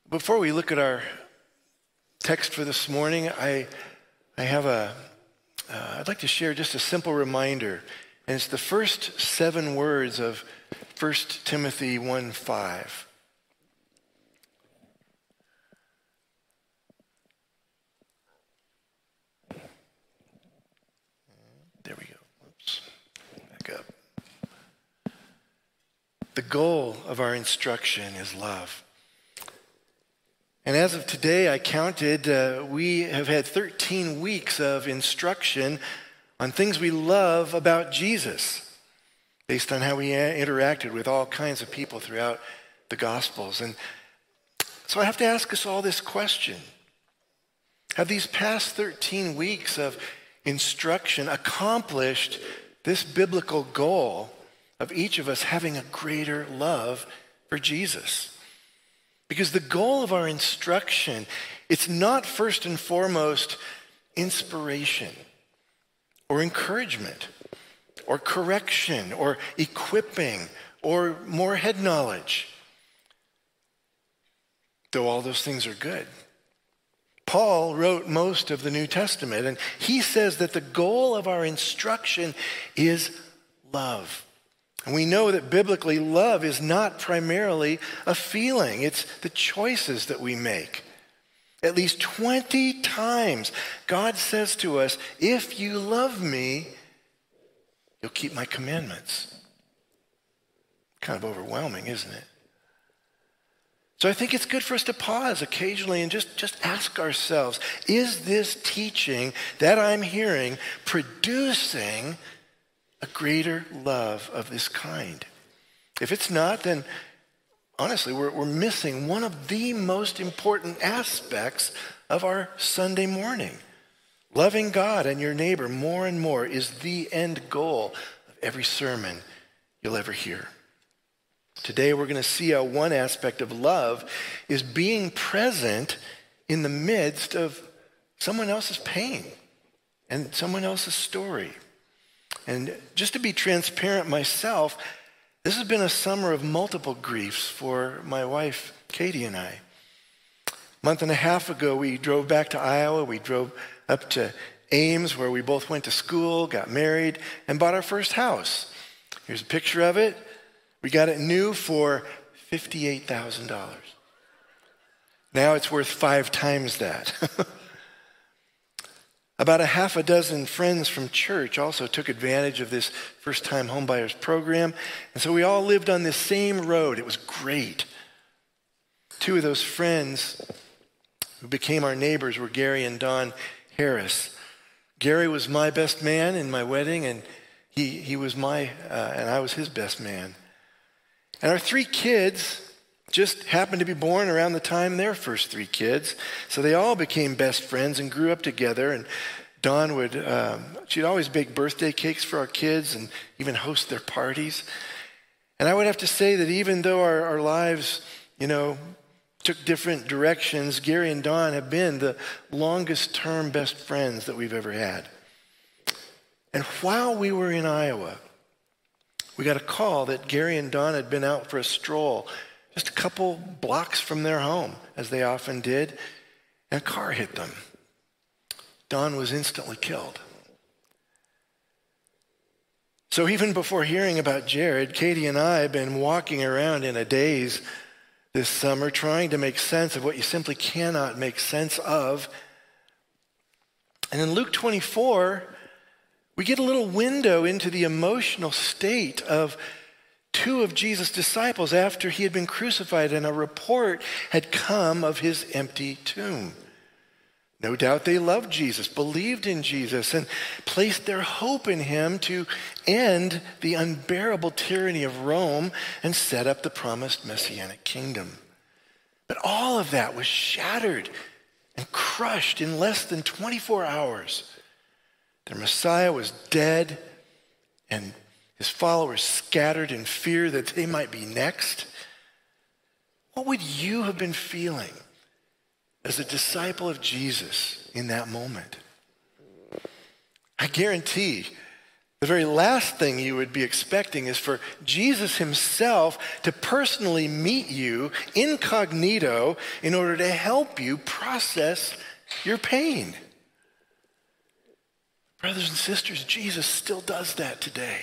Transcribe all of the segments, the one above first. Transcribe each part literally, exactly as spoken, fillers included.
Before we look at our text for this morning, I, I have a, uh, I'd like to share just a simple reminder. And it's the first seven words of First Timothy one five. There we go. Oops. Back up. The goal of our instruction is love. And as of today, I counted, uh, we have had thirteen weeks of instruction on things we love about Jesus, based on how he interacted with all kinds of people throughout the Gospels. And so I have to ask us all this question. Have these past thirteen weeks of instruction accomplished this biblical goal of each of us having a greater love for Jesus? Because the goal of our instruction, it's not first and foremost inspiration or encouragement or correction or equipping or more head knowledge, though all those things are good. Paul wrote most of the New Testament, and he says that the goal of our instruction is love. And we know that biblically, love is not primarily a feeling. It's the choices that we make. At least twenty times, God says to us, if you love me, you'll keep my commandments. Kind of overwhelming, isn't it? So I think it's good for us to pause occasionally and just, just ask ourselves, is this teaching that I'm hearing producing a greater love of this kind? If it's not, then honestly, we're, we're missing one of the most important aspects of our Sunday morning. Loving God and your neighbor more and more is the end goal of every sermon you'll ever hear. Today, we're going to see how one aspect of love is being present in the midst of someone else's pain and someone else's story. And just to be transparent myself, this has been a summer of multiple griefs for my wife, Katie, and I. A month and a half ago, we drove back to Iowa. We drove up to Ames, where we both went to school, got married, and bought our first house. Here's a picture of it. We got it new for fifty-eight thousand dollars. Now it's worth five times that. About a half a dozen friends from church also took advantage of this first-time homebuyers program, and so we all lived on this same road. It was great. Two of those friends who became our neighbors were Gary and Don Harris. Gary was my best man in my wedding, and he, he was my, uh, and I was his best man. And our three kids just happened to be born around the time their first three kids. So they all became best friends and grew up together. And Dawn would, um, she'd always bake birthday cakes for our kids and even host their parties. And I would have to say that even though our, our lives, you know, took different directions, Gary and Dawn have been the longest term best friends that we've ever had. And while we were in Iowa, we got a call that Gary and Dawn had been out for a stroll just a couple blocks from their home, as they often did, and a car hit them. Don was instantly killed. So even before hearing about Jared, Katie and I have been walking around in a daze this summer trying to make sense of what you simply cannot make sense of. And in Luke twenty-four, we get a little window into the emotional state of two of Jesus' disciples after he had been crucified, and a report had come of his empty tomb. No doubt they loved Jesus, believed in Jesus, and placed their hope in him to end the unbearable tyranny of Rome and set up the promised messianic kingdom. But all of that was shattered and crushed in less than twenty-four hours. Their Messiah was dead, and his followers scattered in fear that they might be next. What would you have been feeling as a disciple of Jesus in that moment? I guarantee The very last thing you would be expecting is for Jesus himself to personally meet you incognito in order to help you process your pain. Brothers and sisters, Jesus still does that today.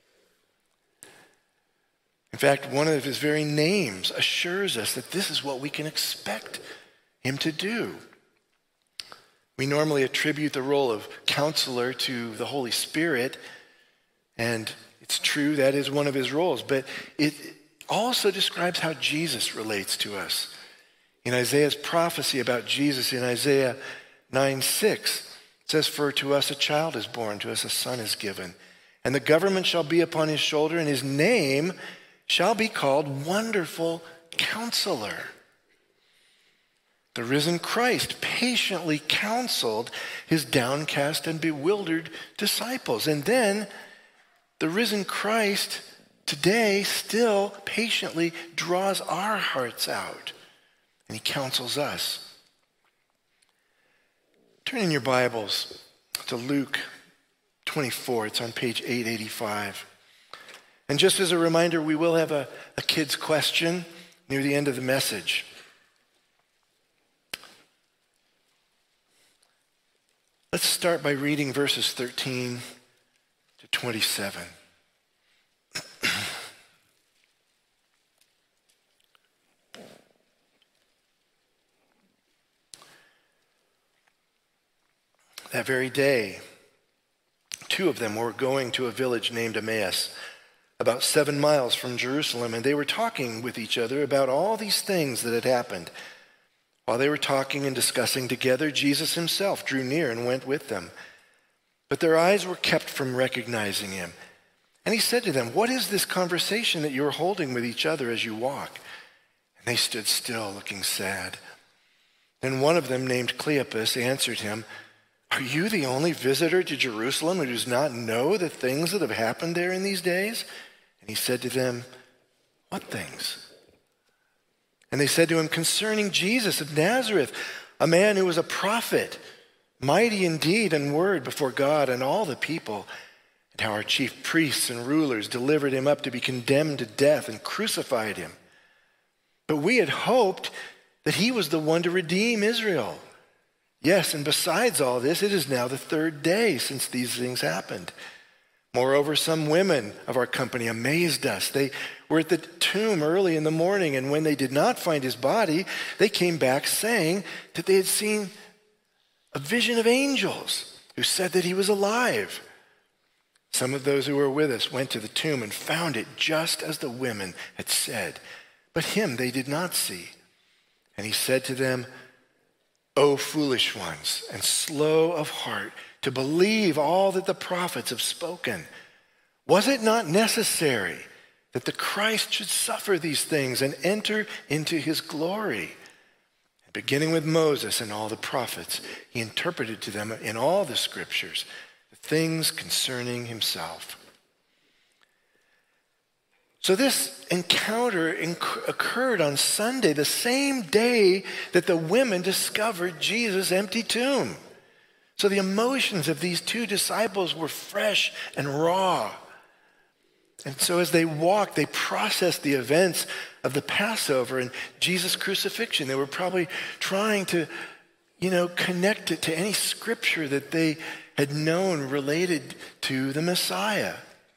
In fact, one of his very names assures us that this is what we can expect him to do. We normally attribute the role of counselor to the Holy Spirit, and it's true that is one of his roles, but it also describes how Jesus relates to us. In Isaiah's prophecy about Jesus in Isaiah nine six, it says, "For to us a child is born, to us a son is given, and the government shall be upon his shoulder, and his name shall be called Wonderful Counselor." The risen Christ patiently counseled his downcast and bewildered disciples. And then the risen Christ today still patiently draws our hearts out, and he counsels us. Turn in your Bibles to Luke twenty-four. It's on page eight eighty-five. And just as a reminder, we will have a, a kid's question near the end of the message. Let's start by reading verses thirteen to twenty-seven. That very day, two of them were going to a village named Emmaus, about seven miles from Jerusalem, and they were talking with each other about all these things that had happened. While they were talking and discussing together, Jesus himself drew near and went with them. But their eyes were kept from recognizing him. And he said to them, "What is this conversation that you are holding with each other as you walk?" And they stood still, looking sad. Then one of them, named Cleopas, answered him, "Are you the only visitor to Jerusalem who does not know the things that have happened there in these days?" And he said to them, "What things?" And they said to him, "Concerning Jesus of Nazareth, a man who was a prophet, mighty in deed and word before God and all the people, and how our chief priests and rulers delivered him up to be condemned to death and crucified him. But we had hoped that he was the one to redeem Israel. Yes, and besides all this, it is now the third day since these things happened. Moreover, some women of our company amazed us. They were at the tomb early in the morning, and when they did not find his body, they came back saying that they had seen a vision of angels who said that he was alive. Some of those who were with us went to the tomb and found it just as the women had said, but him they did not see. And he said to them, 'O foolish ones, and slow of heart to believe all that the prophets have spoken. Was it not necessary that the Christ should suffer these things and enter into his glory?' And beginning with Moses and all the prophets, he interpreted to them in all the scriptures the things concerning himself." So this encounter inc- occurred on Sunday, the same day that the women discovered Jesus' empty tomb. So the emotions of these two disciples were fresh and raw. And so as they walked, they processed the events of the Passover and Jesus' crucifixion. They were probably trying to, you know, connect it to any scripture that they had known related to the Messiah.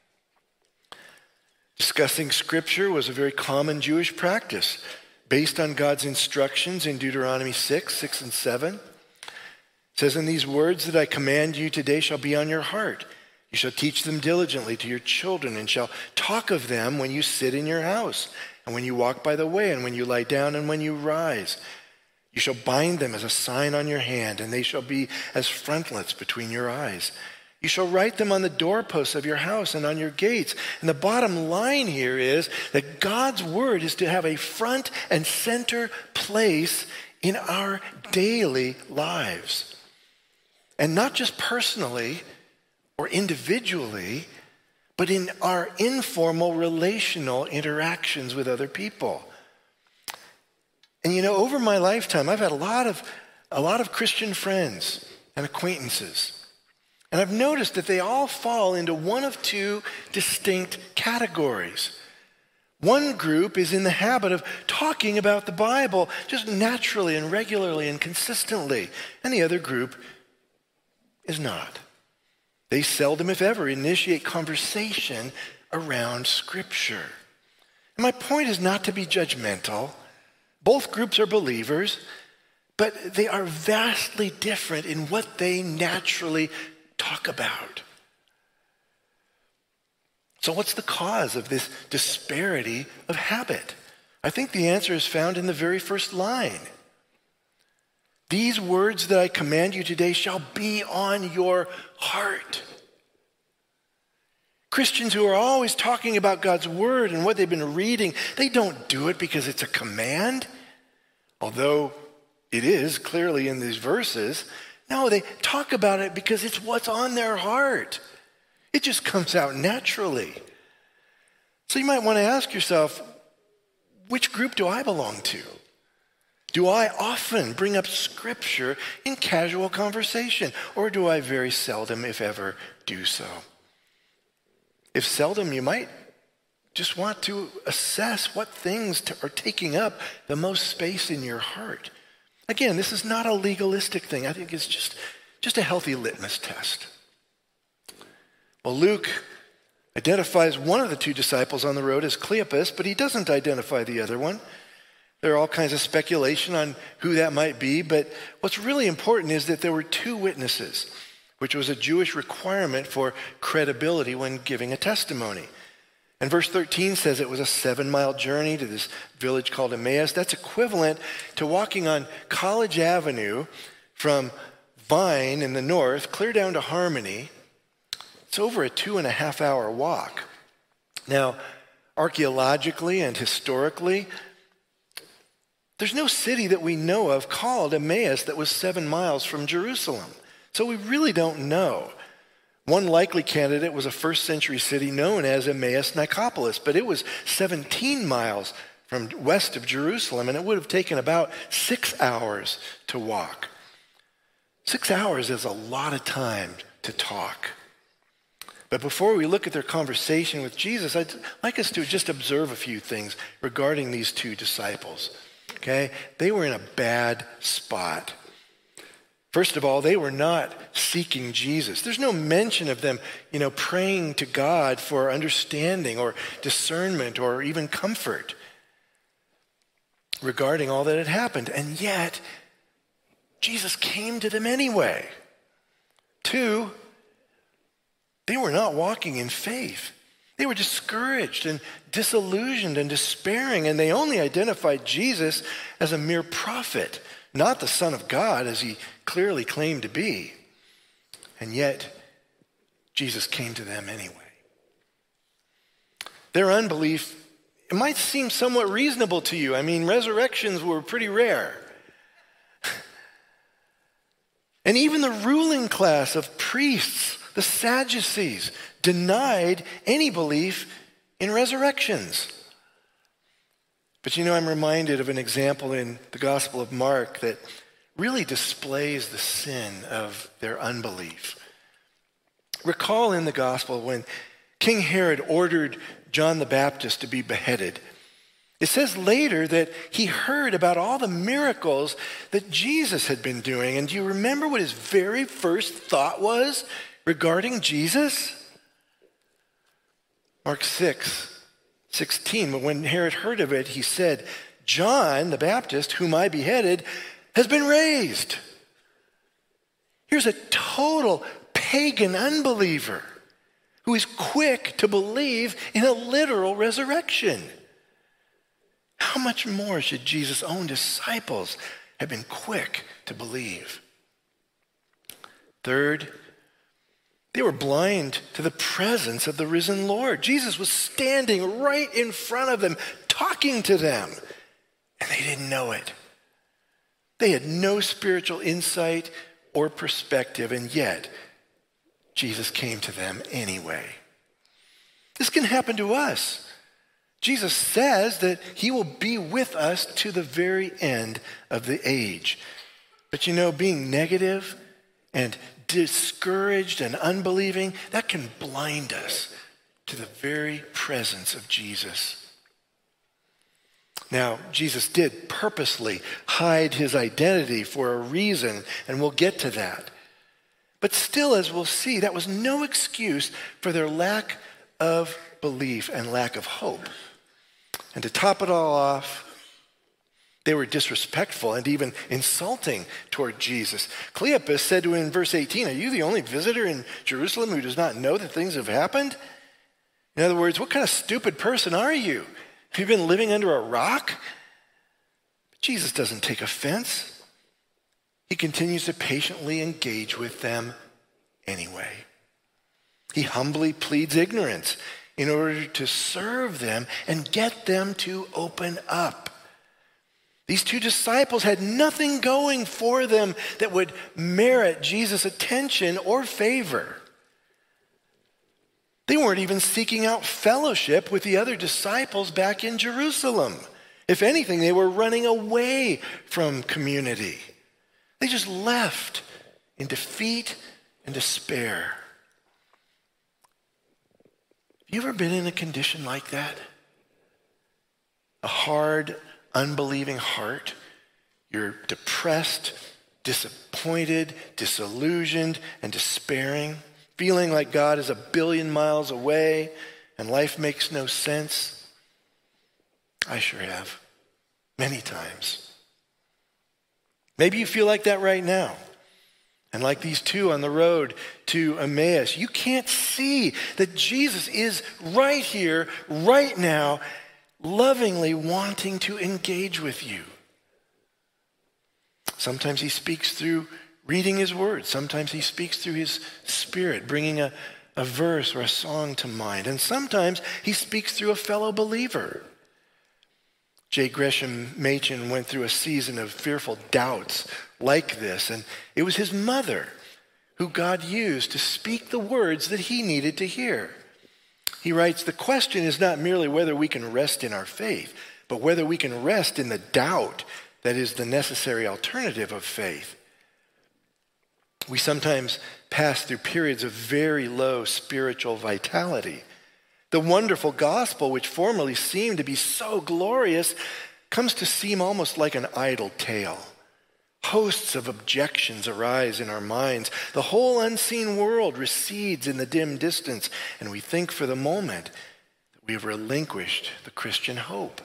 Discussing scripture was a very common Jewish practice based on God's instructions in Deuteronomy six, six and seven. It says, "And these words that I command you today shall be on your heart. You shall teach them diligently to your children and shall talk of them when you sit in your house and when you walk by the way and when you lie down and when you rise. You shall bind them as a sign on your hand, and they shall be as frontlets between your eyes. You shall write them on the doorposts of your house and on your gates." And the bottom line here is that God's word is to have a front and center place in our daily lives. And not just personally or individually, but in our informal relational interactions with other people. And you know, over my lifetime, I've had a lot of a lot of Christian friends and acquaintances. And I've noticed that they all fall into one of two distinct categories. One group is in the habit of talking about the Bible just naturally and regularly and consistently, and the other group is not. They seldom, if ever, initiate conversation around Scripture. And my point is not to be judgmental. Both groups are believers, but they are vastly different in what they naturally talk about. So what's the cause of this disparity of habit? I think the answer is found in the very first line. These words that I command you today shall be on your heart. Christians who are always talking about God's word and what they've been reading, they don't do it because it's a command, although it is clearly in these verses. No, they talk about it because it's what's on their heart. It just comes out naturally. So you might want to ask yourself, which group do I belong to? Do I often bring up Scripture in casual conversation, or do I very seldom, if ever, do so? If seldom, you might just want to assess what things are taking up the most space in your heart. Again, this is not a legalistic thing. I think it's just, just a healthy litmus test. Well, Luke identifies one of the two disciples on the road as Cleopas, but he doesn't identify the other one. There are all kinds of speculation on who that might be, but what's really important is that there were two witnesses, which was a Jewish requirement for credibility when giving a testimony. And verse thirteen says it was a seven-mile journey to this village called Emmaus. That's equivalent to walking on College Avenue from Vine in the north, clear down to Harmony. It's over a two and a half hour walk. Now, archaeologically and historically, there's no city that we know of called Emmaus that was seven miles from Jerusalem. So we really don't know. One likely candidate was a first century city known as Emmaus Nicopolis, but it was seventeen miles from west of Jerusalem, and it would have taken about six hours to walk. Six hours is a lot of time to talk. But before we look at their conversation with Jesus, I'd like us to just observe a few things regarding these two disciples. Okay? They were in a bad spot. First of all, they were not seeking Jesus. There's no mention of them, you know, praying to God for understanding or discernment or even comfort regarding all that had happened. And yet, Jesus came to them anyway. Two, they were not walking in faith. They were discouraged and disillusioned and despairing, and they only identified Jesus as a mere prophet, not the Son of God, as he clearly claimed to be. And yet, Jesus came to them anyway. Their unbelief, it might seem somewhat reasonable to you. I mean, resurrections were pretty rare. And even the ruling class of priests, the Sadducees, denied any belief in resurrections. But you know, I'm reminded of an example in the Gospel of Mark that really displays the sin of their unbelief. Recall in the Gospel when King Herod ordered John the Baptist to be beheaded. It says later that he heard about all the miracles that Jesus had been doing. And do you remember what his very first thought was regarding Jesus? Mark six sixteen, but when Herod heard of it, he said, John the Baptist, whom I beheaded, has been raised. Here's a total pagan unbeliever who is quick to believe in a literal resurrection. How much more should Jesus' own disciples have been quick to believe? Third, they were blind to the presence of the risen Lord. Jesus was standing right in front of them, talking to them, and they didn't know it. They had no spiritual insight or perspective, and yet Jesus came to them anyway. This can happen to us. Jesus says that he will be with us to the very end of the age. But you know, being negative and discouraged and unbelieving, that can blind us to the very presence of Jesus. Now, Jesus did purposely hide his identity for a reason, and we'll get to that. But still, as we'll see, that was no excuse for their lack of belief and lack of hope. And to top it all off, they were disrespectful and even insulting toward Jesus. Cleopas said to him in verse eighteen, "Are you the only visitor in Jerusalem who does not know that things have happened?" In other words, what kind of stupid person are you? Have you been living under a rock? But Jesus doesn't take offense. He continues to patiently engage with them anyway. He humbly pleads ignorance in order to serve them and get them to open up. These two disciples had nothing going for them that would merit Jesus' attention or favor. They weren't even seeking out fellowship with the other disciples back in Jerusalem. If anything, they were running away from community. They just left in defeat and despair. Have you ever been in a condition like that? A hard, unbelieving heart. You're depressed, disappointed, disillusioned, and despairing, feeling like God is a billion miles away and life makes no sense. I sure have, many times. Maybe you feel like that right now. And like these two on the road to Emmaus, you can't see that Jesus is right here, right now, lovingly wanting to engage with you. Sometimes he speaks through reading his word. Sometimes he speaks through his spirit, bringing a, a verse or a song to mind. And sometimes he speaks through a fellow believer. J. Gresham Machen went through a season of fearful doubts like this, and it was his mother who God used to speak the words that he needed to hear. He writes, "The question is not merely whether we can rest in our faith, but whether we can rest in the doubt that is the necessary alternative of faith." We sometimes pass through periods of very low spiritual vitality. The wonderful gospel, which formerly seemed to be so glorious, comes to seem almost like an idle tale. Hosts of objections arise in our minds. The whole unseen world recedes in the dim distance, and we think for the moment that we have relinquished the Christian hope.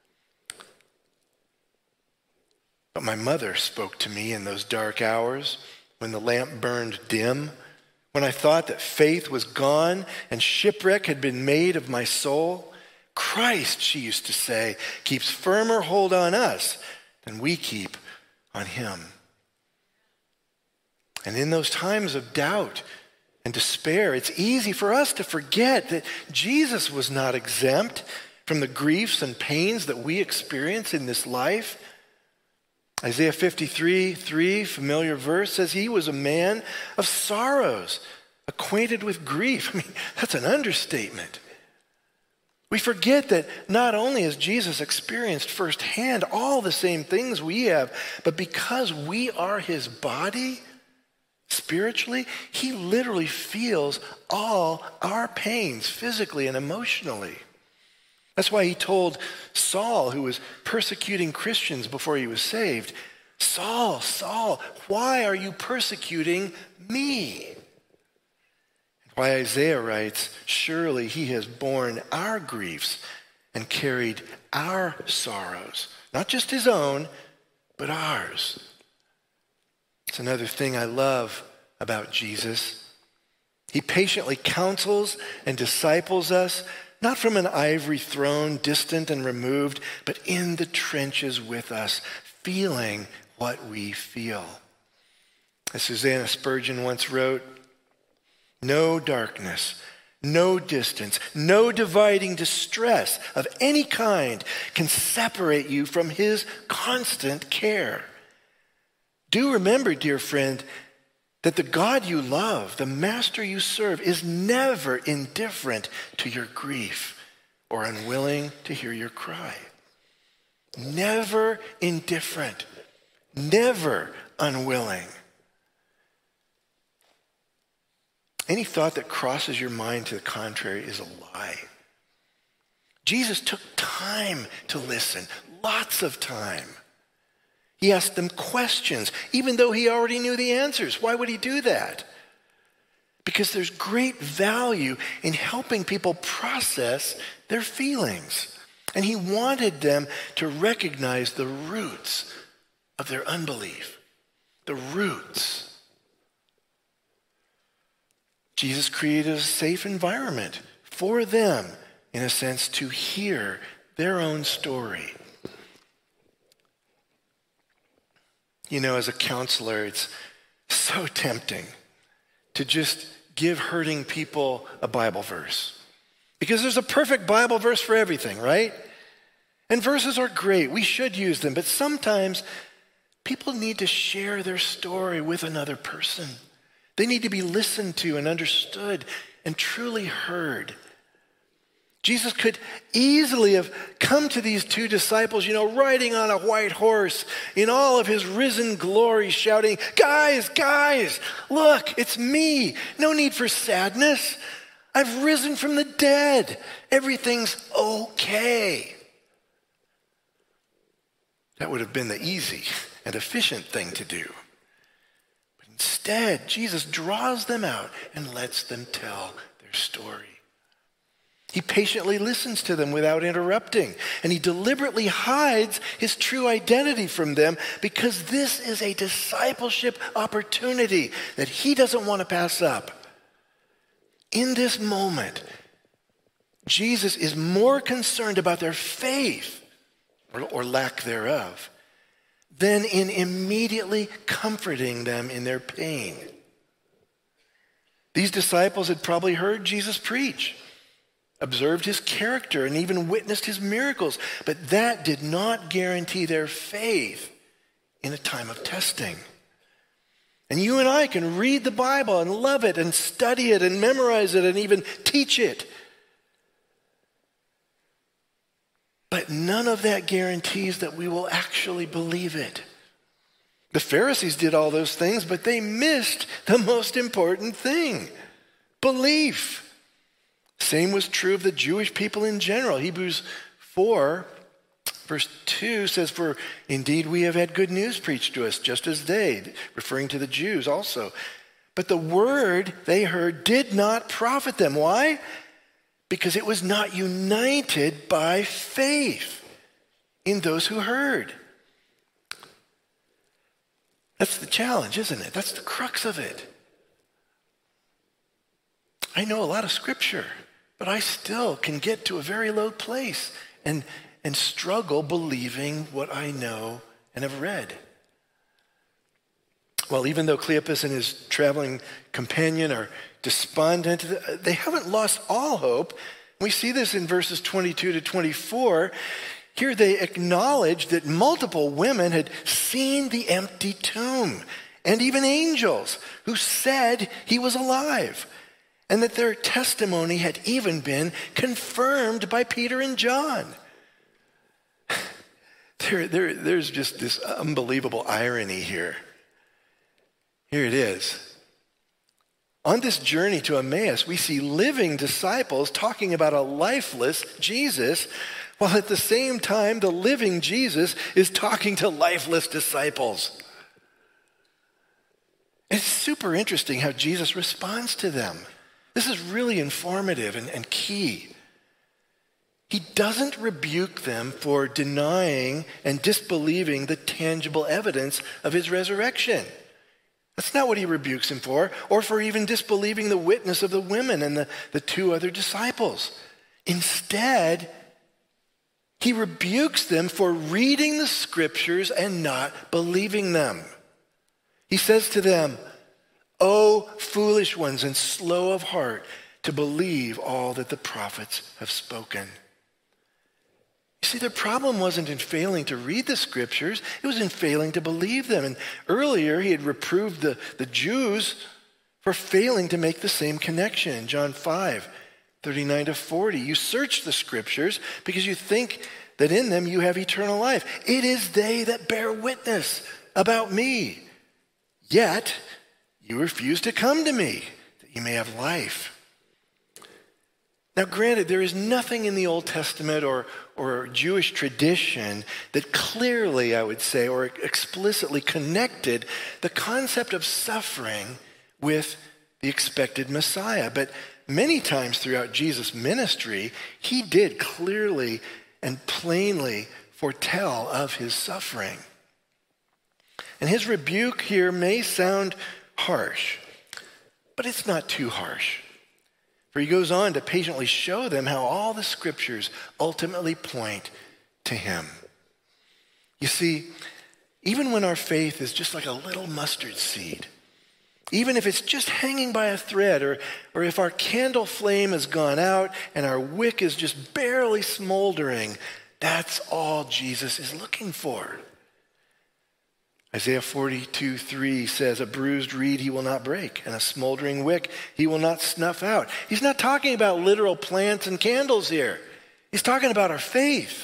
But my mother spoke to me in those dark hours when the lamp burned dim, when I thought that faith was gone and shipwreck had been made of my soul. Christ, she used to say, keeps firmer hold on us than we keep on him. And in those times of doubt and despair, it's easy for us to forget that Jesus was not exempt from the griefs and pains that we experience in this life. Isaiah fifty-three, three, familiar verse, says he was a man of sorrows, acquainted with grief. I mean, that's an understatement. We forget that not only has Jesus experienced firsthand all the same things we have, but because we are his body, spiritually, he literally feels all our pains physically and emotionally. That's why he told Saul, who was persecuting Christians before he was saved, "Saul, Saul, why are you persecuting me?" And why Isaiah writes, "Surely he has borne our griefs and carried our sorrows," not just his own, but ours. It's another thing I love about Jesus. He patiently counsels and disciples us, not from an ivory throne, distant and removed, but in the trenches with us, feeling what we feel. As Susanna Spurgeon once wrote, "No darkness, no distance, no dividing distress of any kind can separate you from his constant care." Do remember, dear friend, that the God you love, the master you serve, is never indifferent to your grief or unwilling to hear your cry. Never indifferent, never unwilling. Any thought that crosses your mind to the contrary is a lie. Jesus took time to listen, lots of time. He asked them questions, even though he already knew the answers. Why would he do that? Because there's great value in helping people process their feelings. And he wanted them to recognize the roots of their unbelief. The roots. Jesus created a safe environment for them, in a sense, to hear their own story. You know, as a counselor, it's so tempting to just give hurting people a Bible verse. Because there's a perfect Bible verse for everything, right? And verses are great. We should use them. But sometimes people need to share their story with another person. They need to be listened to and understood and truly heard. Jesus could easily have come to these two disciples, you know, riding on a white horse in all of his risen glory, shouting, "Guys, guys, look, it's me. No need for sadness. I've risen from the dead. Everything's okay." That would have been the easy and efficient thing to do. But instead, Jesus draws them out and lets them tell their story. He patiently listens to them without interrupting, and he deliberately hides his true identity from them because this is a discipleship opportunity that he doesn't want to pass up. In this moment, Jesus is more concerned about their faith, or, or lack thereof, than in immediately comforting them in their pain. These disciples had probably heard Jesus preach, observed his character, and even witnessed his miracles. But that did not guarantee their faith in a time of testing. And you and I can read the Bible and love it and study it and memorize it and even teach it. But none of that guarantees that we will actually believe it. The Pharisees did all those things, but they missed the most important thing: belief. Same was true of the Jewish people in general. Hebrews four, verse two says, "For indeed we have had good news preached to us, just as they," referring to the Jews also. "But the word they heard did not profit them." Why? Because it was not united by faith in those who heard. That's the challenge, isn't it? That's the crux of it. I know a lot of scripture, but I still can get to a very low place and, and struggle believing what I know and have read. Well, even though Cleopas and his traveling companion are despondent, they haven't lost all hope. We see this in verses twenty-two to twenty-four. Here they acknowledge that multiple women had seen the empty tomb, and even angels who said he was alive, and that their testimony had even been confirmed by Peter and John. There, there, there's just this unbelievable irony here. Here it is. On this journey to Emmaus, we see living disciples talking about a lifeless Jesus, while at the same time, the living Jesus is talking to lifeless disciples. It's super interesting how Jesus responds to them. This is really informative and, and key. He doesn't rebuke them for denying and disbelieving the tangible evidence of his resurrection. That's not what he rebukes him for, or for even disbelieving the witness of the women and the, the two other disciples. Instead, he rebukes them for reading the scriptures and not believing them. He says to them, "O foolish ones and slow of heart to believe all that the prophets have spoken." You see, their problem wasn't in failing to read the scriptures, it was in failing to believe them. And earlier he had reproved the, the Jews for failing to make the same connection. In John five, thirty-nine to forty, "You search the scriptures because you think that in them you have eternal life. It is they that bear witness about me. Yet you refuse to come to me, that that you may have life. Now, granted, there is nothing in the Old Testament or, or Jewish tradition that clearly, I would say, or explicitly connected the concept of suffering with the expected Messiah. But many times throughout Jesus' ministry, he did clearly and plainly foretell of his suffering. And his rebuke here may sound harsh, but it's not too harsh. For he goes on to patiently show them how all the scriptures ultimately point to him. You see, even when our faith is just like a little mustard seed, even if it's just hanging by a thread, or, or if our candle flame has gone out and our wick is just barely smoldering, that's all Jesus is looking for. Isaiah forty-two three says, a bruised reed he will not break, and a smoldering wick he will not snuff out. He's not talking about literal plants and candles here. He's talking about our faith.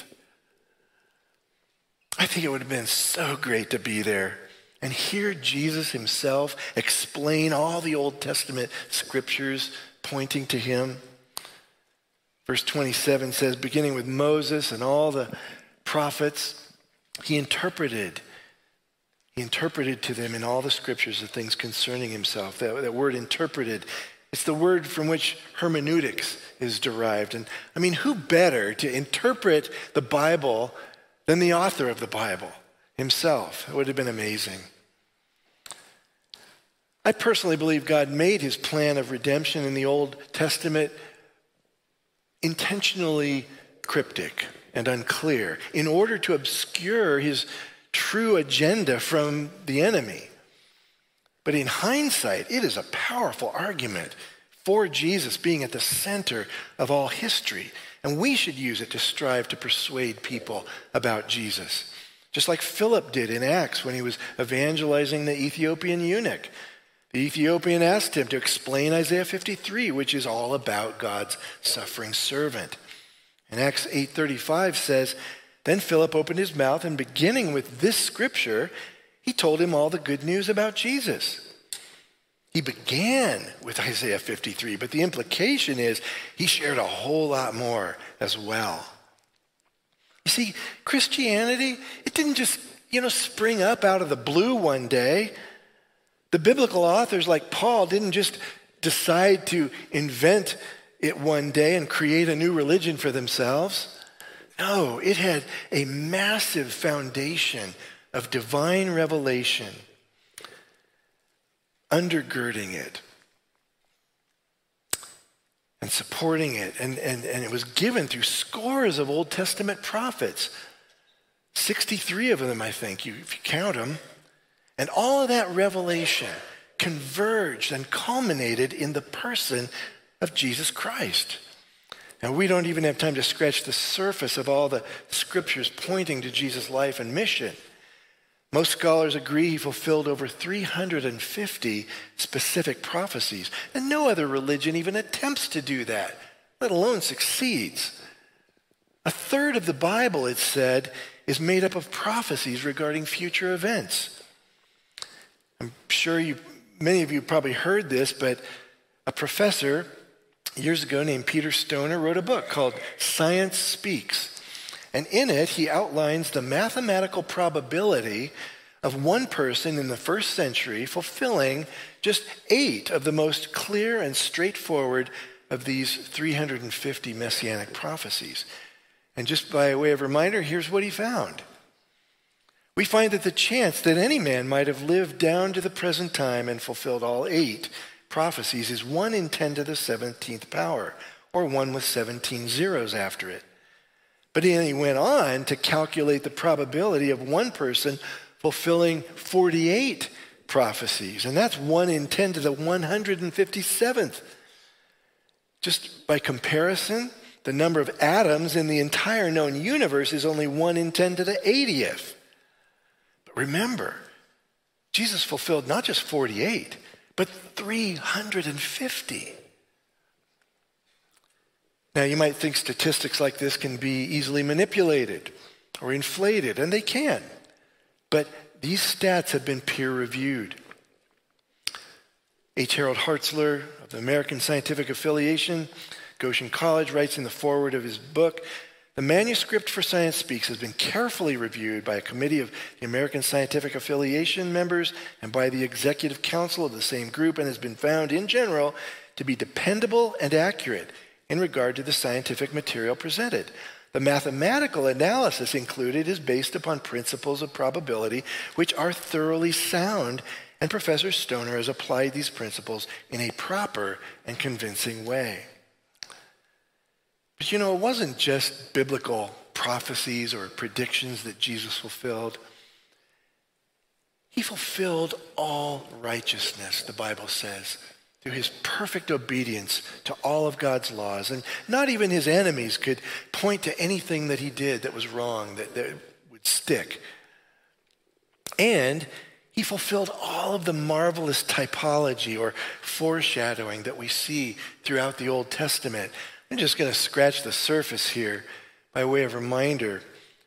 I think it would have been so great to be there and hear Jesus himself explain all the Old Testament scriptures pointing to him. Verse twenty-seven says, beginning with Moses and all the prophets, he interpreted He interpreted to them in all the scriptures the things concerning himself. That, that word interpreted, it's the word from which hermeneutics is derived. And I mean, who better to interpret the Bible than the author of the Bible himself? It would have been amazing. I personally believe God made his plan of redemption in the Old Testament intentionally cryptic and unclear in order to obscure his true agenda from the enemy. But in hindsight, it is a powerful argument for Jesus being at the center of all history. And we should use it to strive to persuade people about Jesus. Just like Philip did in Acts when he was evangelizing the Ethiopian eunuch. The Ethiopian asked him to explain Isaiah fifty-three, which is all about God's suffering servant. And Acts eight thirty-five says, then Philip opened his mouth, and beginning with this scripture, he told him all the good news about Jesus. He began with Isaiah fifty-three, but the implication is he shared a whole lot more as well. You see, Christianity, it didn't just, you know, spring up out of the blue one day. The biblical authors like Paul didn't just decide to invent it one day and create a new religion for themselves. No, it had a massive foundation of divine revelation undergirding it and supporting it. And, and, and it was given through scores of Old Testament prophets. sixty-three of them, I think, you, if you count them. And all of that revelation converged and culminated in the person of Jesus Christ. Now, we don't even have time to scratch the surface of all the scriptures pointing to Jesus' life and mission. Most scholars agree he fulfilled over three hundred fifty specific prophecies, and no other religion even attempts to do that, let alone succeeds. A third of the Bible, it's said, is made up of prophecies regarding future events. I'm sure you, many of you probably heard this, but a professor years ago named Peter Stoner wrote a book called Science Speaks. And in it, he outlines the mathematical probability of one person in the first century fulfilling just eight of the most clear and straightforward of these three hundred fifty messianic prophecies. And just by way of reminder, here's what he found. We find that the chance that any man might have lived down to the present time and fulfilled all eight prophecies is one in ten to the seventeenth power, or one with seventeen zeros after it. But then he went on to calculate the probability of one person fulfilling forty-eight prophecies, and that's one in ten to the one hundred fifty-seventh. Just by comparison, the number of atoms in the entire known universe is only one in ten to the eightieth. But remember, Jesus fulfilled not just forty-eight, but three hundred fifty. Now, you might think statistics like this can be easily manipulated or inflated, and they can. But these stats have been peer-reviewed. H. Harold Hartzler of the American Scientific Affiliation, Goshen College, writes in the foreword of his book, "The manuscript for Science Speaks has been carefully reviewed by a committee of the American Scientific Affiliation members and by the executive council of the same group, and has been found in general to be dependable and accurate in regard to the scientific material presented. The mathematical analysis included is based upon principles of probability which are thoroughly sound, and Professor Stoner has applied these principles in a proper and convincing way." But you know, it wasn't just biblical prophecies or predictions that Jesus fulfilled. He fulfilled all righteousness, the Bible says, through his perfect obedience to all of God's laws. And not even his enemies could point to anything that he did that was wrong, that, that would stick. And he fulfilled all of the marvelous typology or foreshadowing that we see throughout the Old Testament. I'm just going to scratch the surface here by way of reminder.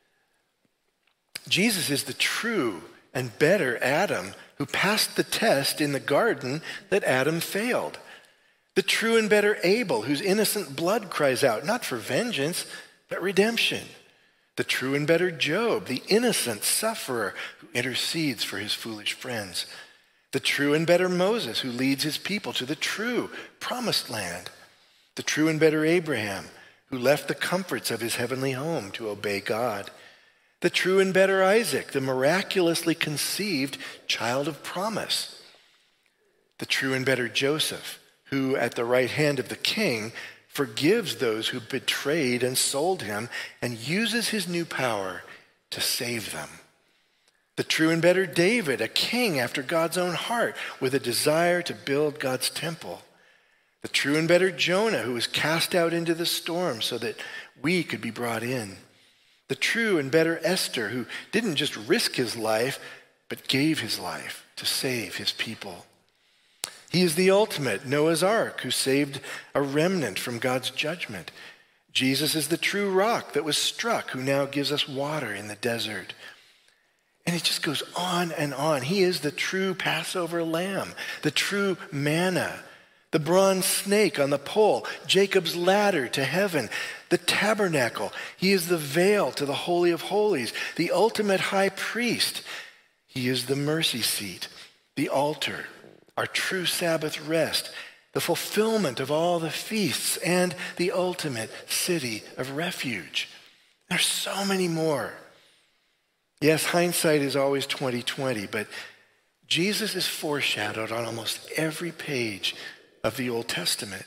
Jesus is the true and better Adam who passed the test in the garden that Adam failed. The true and better Abel whose innocent blood cries out, not for vengeance, but redemption. The true and better Job, the innocent sufferer who intercedes for his foolish friends. The true and better Moses who leads his people to the true promised land. The true and better Abraham, who left the comforts of his heavenly home to obey God. The true and better Isaac, the miraculously conceived child of promise. The true and better Joseph, who at the right hand of the king forgives those who betrayed and sold him and uses his new power to save them. The true and better David, a king after God's own heart with a desire to build God's temple. The true and better Jonah, who was cast out into the storm so that we could be brought in. The true and better Esther, who didn't just risk his life, but gave his life to save his people. He is the ultimate Noah's Ark, who saved a remnant from God's judgment. Jesus is the true rock that was struck, who now gives us water in the desert. And it just goes on and on. He is the true Passover lamb, the true manna, the bronze snake on the pole, Jacob's ladder to heaven, the tabernacle. He is the veil to the Holy of Holies, the ultimate high priest. He is the mercy seat, the altar, our true Sabbath rest, the fulfillment of all the feasts, and the ultimate city of refuge. There's so many more. Yes, hindsight is always twenty twenty, but Jesus is foreshadowed on almost every page of the Old Testament.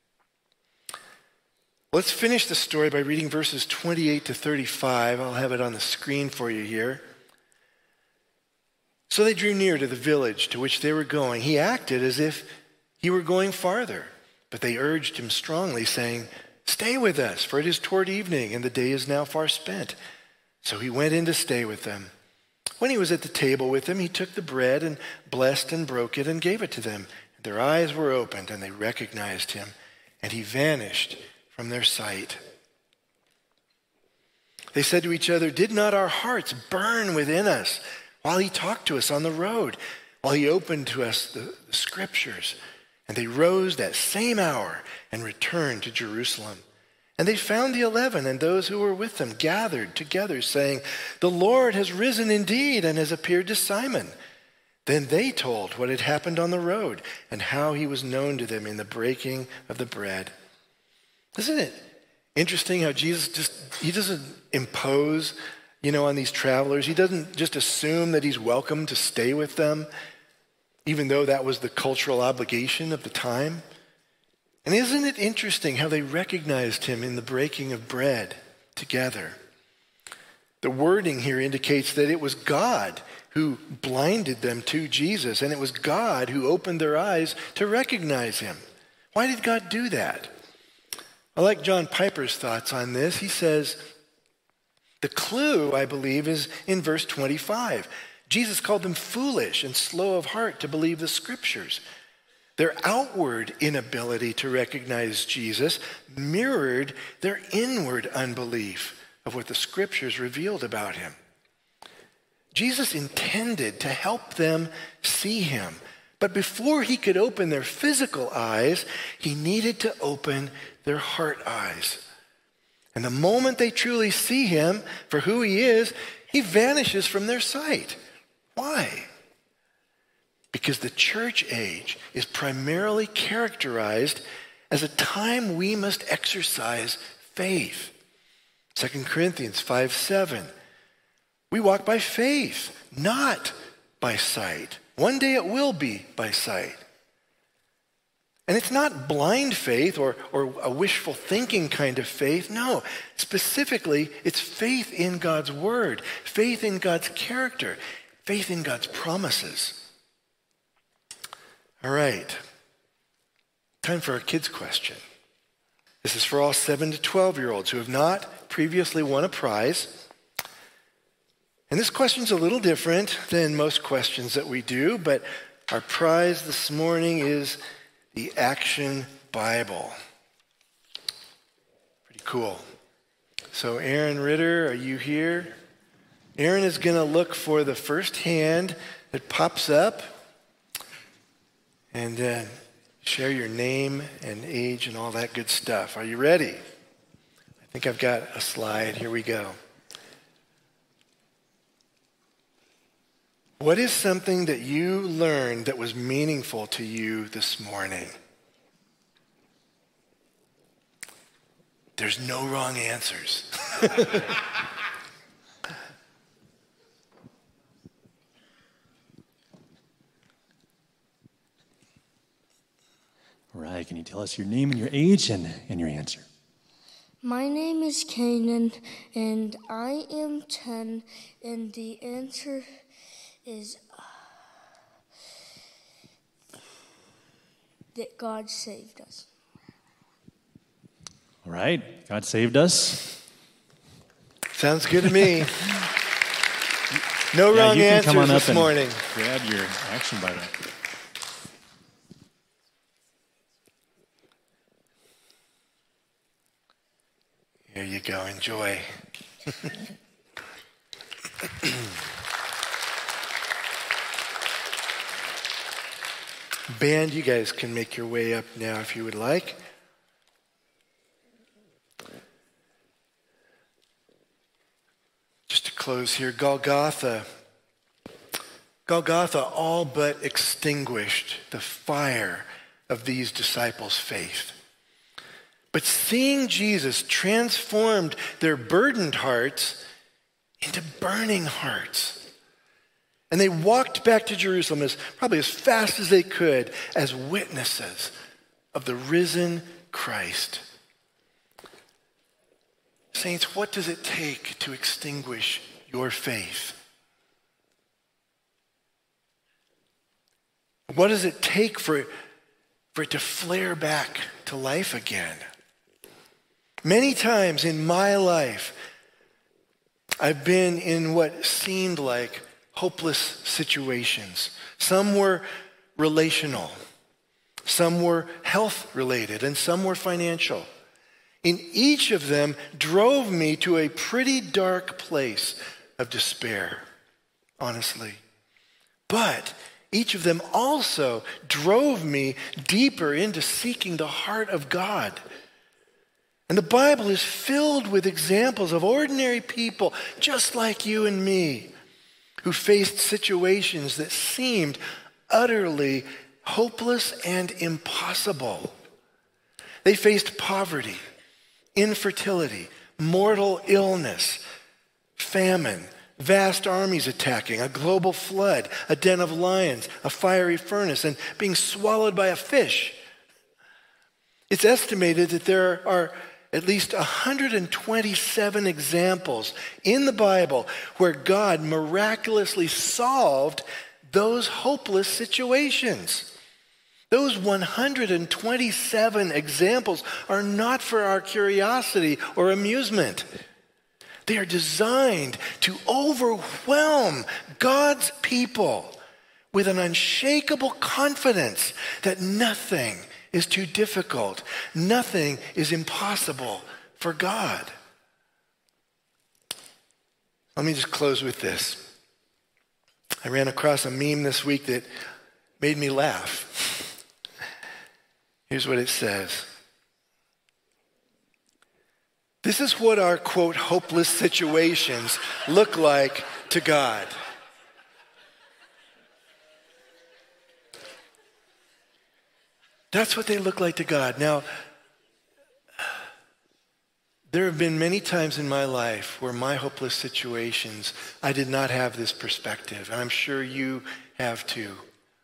Let's finish the story by reading verses twenty-eight to thirty-five. I'll have it on the screen for you here. So they drew near to the village to which they were going. He acted as if he were going farther, but they urged him strongly, saying, "Stay with us, for it is toward evening, and the day is now far spent." So he went in to stay with them. When he was at the table with them, he took the bread and blessed and broke it and gave it to them. Their eyes were opened, and they recognized him, and he vanished from their sight. They said to each other, "Did not our hearts burn within us while he talked to us on the road, while he opened to us the, the scriptures?" And they rose that same hour and returned to Jerusalem. And they found the eleven and those who were with them gathered together, saying, "The Lord has risen indeed and has appeared to Simon." Then they told what had happened on the road and how he was known to them in the breaking of the bread. Isn't it interesting how Jesus just, he doesn't impose, you know, on these travelers. He doesn't just assume that he's welcome to stay with them, even though that was the cultural obligation of the time. And isn't it interesting how they recognized him in the breaking of bread together? The wording here indicates that it was God who blinded them to Jesus, and it was God who opened their eyes to recognize him. Why did God do that? I like John Piper's thoughts on this. He says, the clue, I believe, is in verse twenty-five. Jesus called them foolish and slow of heart to believe the scriptures. Their outward inability to recognize Jesus mirrored their inward unbelief of what the scriptures revealed about him. Jesus intended to help them see him, But before he could open their physical eyes, he needed to open their heart eyes. And the moment they truly see him for who he is, he vanishes from their sight. Why? Because the church age is primarily characterized as a time we must exercise faith. Second Corinthians five seven. We walk by faith, not by sight. One day it will be by sight. And it's not blind faith or, or a wishful thinking kind of faith. No, specifically, it's faith in God's word, faith in God's character, faith in God's promises. All right, time for our kids' question. This is for all seven to twelve-year-olds who have not previously won a prize. And this question's a little different than most questions that we do, but our prize this morning is the Action Bible. Pretty cool. So Aaron Ritter, are you here? Aaron is going to look for the first hand that pops up and uh, share your name and age and all that good stuff. Are you ready? I think I've got a slide. Here we go. What is something that you learned that was meaningful to you this morning? There's no wrong answers. All right, can you tell us your name and your age and, and your answer? My name is Kanan, and I am ten, and the answer is uh, that God saved us. All right, God saved us. Sounds good to me. No yeah, wrong you can answers come on up this and morning. Grab your Action Bible. Here you go. Enjoy. Band, you guys can make your way up now if you would like. Just to close here, Golgotha. Golgotha all but extinguished the fire of these disciples' faith. But seeing Jesus transformed their burdened hearts into burning hearts. And they walked back to Jerusalem as probably as fast as they could as witnesses of the risen Christ. Saints, what does it take to extinguish your faith? What does it take for, for it to flare back to life again? Many times in my life, I've been in what seemed like hopeless situations. Some were relational, some were health related, and some were financial. And each of them drove me to a pretty dark place of despair, honestly. But each of them also drove me deeper into seeking the heart of God. And the Bible is filled with examples of ordinary people just like you and me who faced situations that seemed utterly hopeless and impossible. They faced poverty, infertility, mortal illness, famine, vast armies attacking, a global flood, a den of lions, a fiery furnace, and being swallowed by a fish. It's estimated that there are at least one hundred twenty-seven examples in the Bible where God miraculously solved those hopeless situations. Those one hundred twenty-seven examples are not for our curiosity or amusement. They are designed to overwhelm God's people with an unshakable confidence that nothing is too difficult. Nothing is impossible for God. Let me just close with this. I ran across a meme this week that made me laugh. Here's what it says. This is what our, quote, hopeless situations look like to God. That's what they look like to God. Now, there have been many times in my life where my hopeless situations, I did not have this perspective, and I'm sure you have too.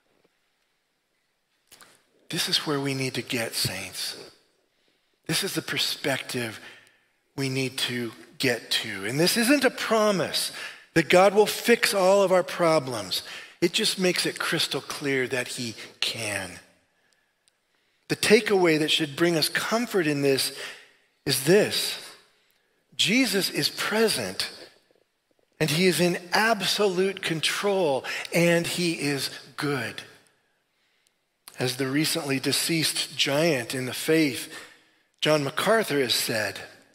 This is where we need to get, saints. This is the perspective we need to get to. And this isn't a promise that God will fix all of our problems. It just makes it crystal clear that he can. The takeaway that should bring us comfort in this is this. Jesus is present, and he is in absolute control, and he is good. As the recently deceased giant in the faith, John MacArthur, has said,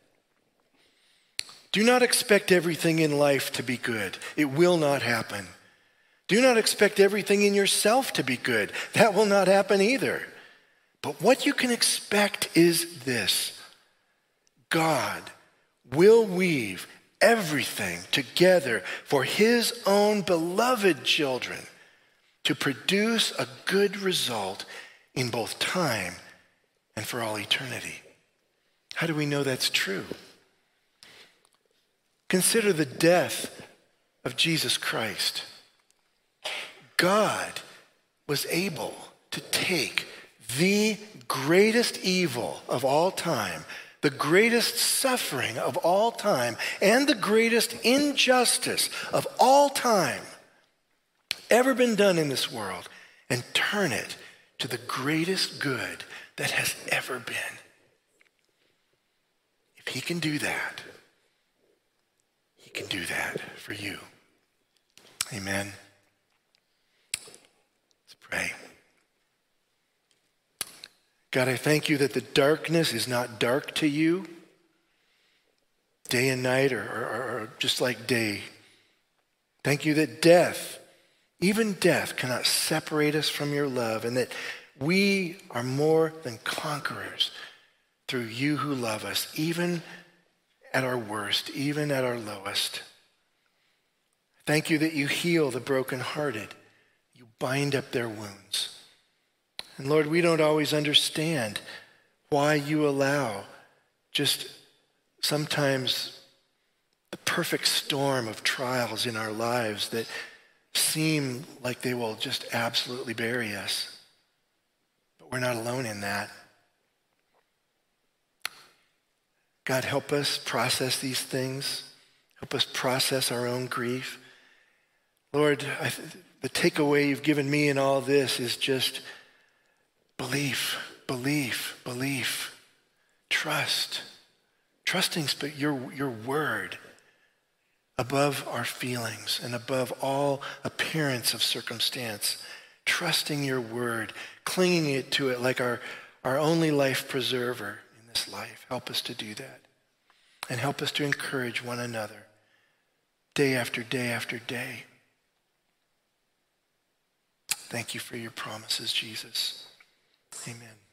do not expect everything in life to be good. It will not happen. Do not expect everything in yourself to be good. That will not happen either. But what you can expect is this. God will weave everything together for his own beloved children to produce a good result in both time and for all eternity. How do we know that's true? Consider the death of Jesus Christ. God was able to take the greatest evil of all time, the greatest suffering of all time, and the greatest injustice of all time ever been done in this world, and turn it to the greatest good that has ever been. If he can do that, he can do that for you. Amen. Let's pray. God, I thank you that the darkness is not dark to you, day and night, or, or, or just like day. Thank you that death, even death, cannot separate us from your love, and that we are more than conquerors through you who love us, even at our worst, even at our lowest. Thank you that you heal the brokenhearted. You bind up their wounds. And Lord, we don't always understand why you allow just sometimes the perfect storm of trials in our lives that seem like they will just absolutely bury us. But we're not alone in that. God, help us process these things. Help us process our own grief. Lord, I, the takeaway you've given me in all this is just belief, belief, belief, trust, trusting your, your word above our feelings and above all appearance of circumstance, trusting your word, clinging it to it like our, our only life preserver in this life. Help us to do that. And help us to encourage one another day after day after day. Thank you for your promises, Jesus. Amen.